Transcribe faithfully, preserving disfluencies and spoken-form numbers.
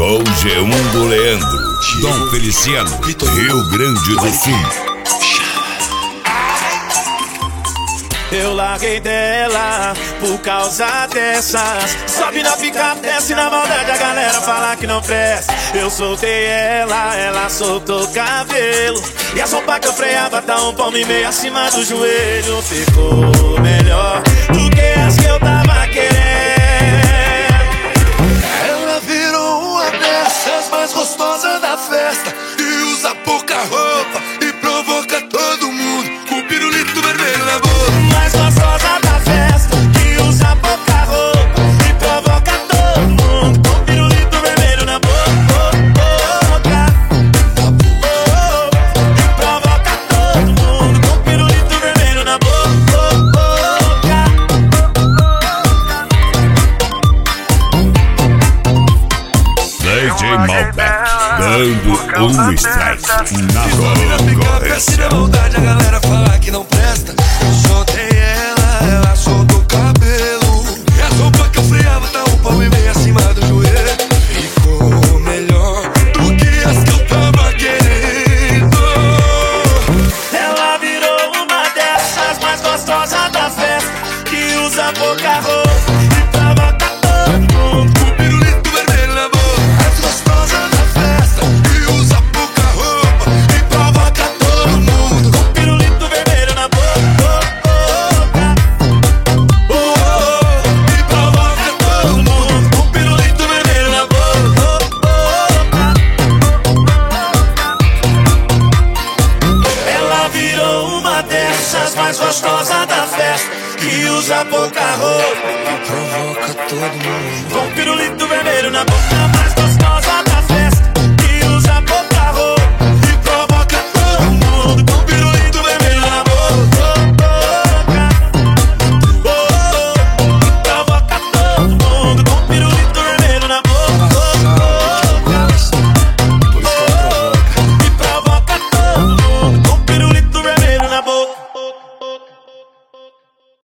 Com o G um do Leandro, Dom Feliciano, Rio Grande do Sul. Eu larguei dela por causa dessas. Sobe na picape, desce na maldade, a galera fala que não presta. Eu soltei ela, ela soltou o cabelo. E a sopa que eu freava tá um palmo e meio acima do joelho. Ficou melhor do que as que eu tava querendo. Ela virou uma dessas mais gostosas da festa, e usa pouca roupa e provoca todo mundo com o pirulito vermelho na boca. Mais gostosa da festa, que usa pouca roupa e provoca todo mundo com o pirulito vermelho na boca. E provoca todo mundo com o pirulito vermelho na boca. D J Malbec, dando um strike na Sobe na picape, desce na concorrência. maldade, a galera fala que não presta.